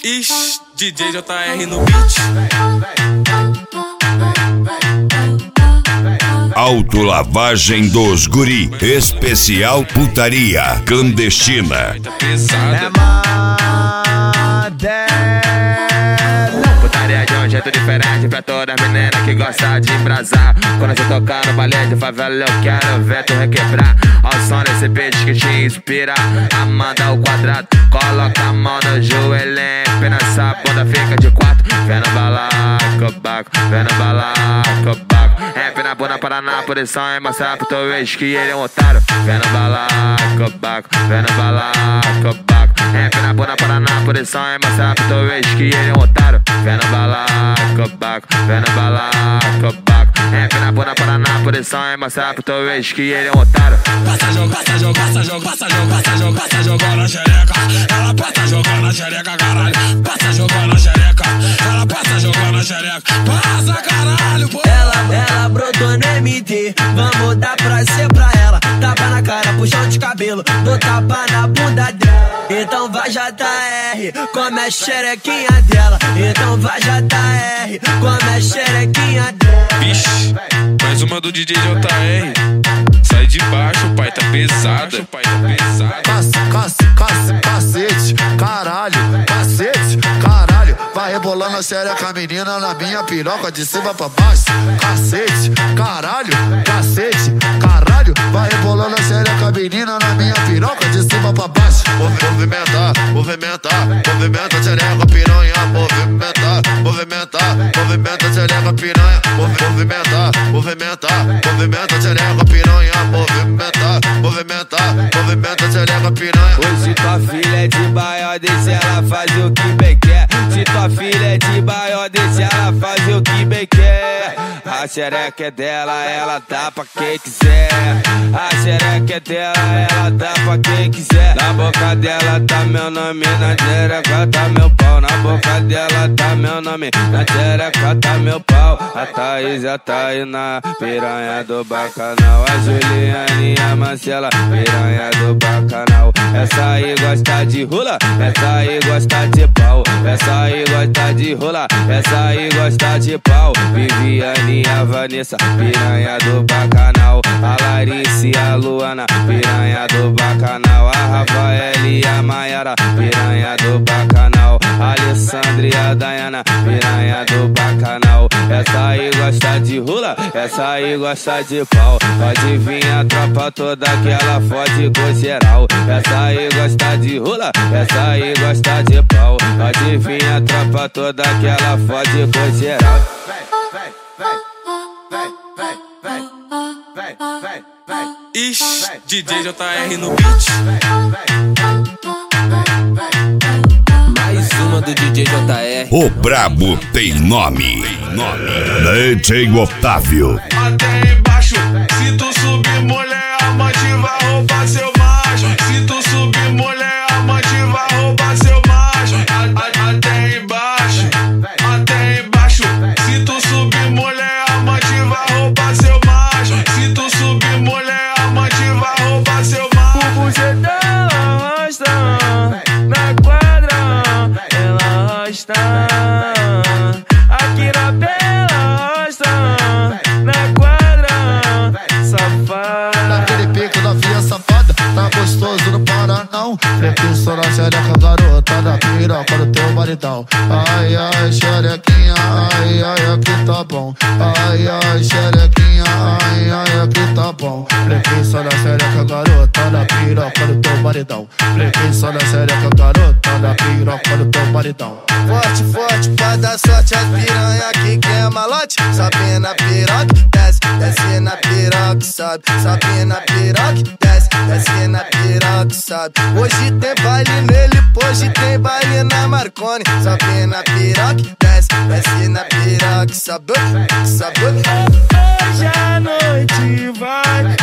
Ixi, DJ JR no beat. Autolavagem dos guri, especial putaria clandestina. Pesada. Putaria de um jeito diferente pra toda menina que gosta de embrasar. Quando você tocar no balé de favela eu quero ver tu requebrar. Ao som desse beat que te inspira a mandar o quadrado. Coloca a mão no joelho, empina essa bunda, fica de quatro. Vem no balacobaco, vem no balacobaco. Empina a bunda para na posição e mostrar pro teu ex que ele é um otário. Vem no balacobaco, vem no balacobaco. Empina a bunda para na posição e mostrar pro teu ex que ele é um otário. Vem no balacobaco, vem no balacobaco. Empina a bunda para na posição e mostrar pro teu ex que ele é um otário. Passa jogando na xereca. Ela passa jogando na xereca, caralho. Passa jogando na xereca. Ela passa jogando na xereca. Passa, caralho, pô. Ela brotou no MD, vamos dar prazer pra ela. Tapa na cara, puxão de cabelo, dou tapa na bunda dela. Então vai JR, come a xerequinha dela. Então vai JR, come a xerequinha dela. Vixe, mais uma do DJ JR. Sai de baixo, pai, tá pesada. Cacete, caralho, cacete, caralho. Vai rebolando a xereca, menina, na minha piroca, de cima pra baixo. Cacete, caralho, cacete, caralho. Vai rebolando a xereca, menina, na minha piroca, de cima pra baixo. Movimentar, movimenta a xereca, piranha. Movimenta a xereca, piranha. Movimenta a xereca, piranha. Movimenta a xereca, piranha. Hoje tua filha é de baia, deixa ela fazer o que bem quer. Se tua filha é de baia, deixa ela fazer o que bem quer. A xereca é dela, ela dá pra quem quiser. A xereca é dela, ela dá pra quem quiser. Na boca dela tá meu nome, na xereca tá meu pau. Na boca dela tá meu nome, na xereca tá meu pau. A Thaís, a Tainá, piranha do bacanal. A Juliane, a Marcela, piranha do bacanal. Essa aí gosta de rola, essa aí gosta de pau. Essa aí gosta de rola, essa aí gosta de pau. Viviane, a Vanessa, piranha do bacanal. A Larissa e a Luana, piranha do bacanal. A Rafael e a Maiara, piranha do bacanal. A Alessandra e a Dayana, piranha do bacanal. Essa aí gosta de rola, essa aí gosta de pau. Pode vir a tropa toda que ela fode com geral. Essa aí gosta de rola, essa aí gosta de pau. Pode vir a tropa toda que ela fode com geral. Ixi, DJ JR no beat. Mais uma do DJ JR. O brabo tem nome. DJ Otávio. Até embaixo, se tu subir, mulher, amante vai roubar seu macho. Se tu subir, mulher, amante vai roubar seu macho. Até embaixo, se tu subir, mulher, amante vai roubar seu macho. Se tu subir, mulher, amante vai roubar seu macho. O bucetão ela arrasta na quadra, ela arrasta. Aqui na bela arrasta na quadra, safada. Naquele pico da filha safada, tá gostoso, não para não. Flexão na xereca, garota da piroca do teu maridão. Ai, ai, xerequinha, ai, ai, aqui tá bom. Ai, ai, xerequinha, ai, ai, aqui tá bom. Flexão na xereca, garota da piroca do teu maridão. Flexão na xereca, garota da piroca do teu maridão. Forte, forte, pra dar sorte as piranha que quer malote. Sobe na piroca, desce, desce na piroca, sobe. Sobe na piroca, desce, desce na piroca, sobe. Hoje tem baile nele, hoje tem baile na Marconi. Sobe na piroca, desce, desce na piroca, sobe, sobe. Hoje a noite vai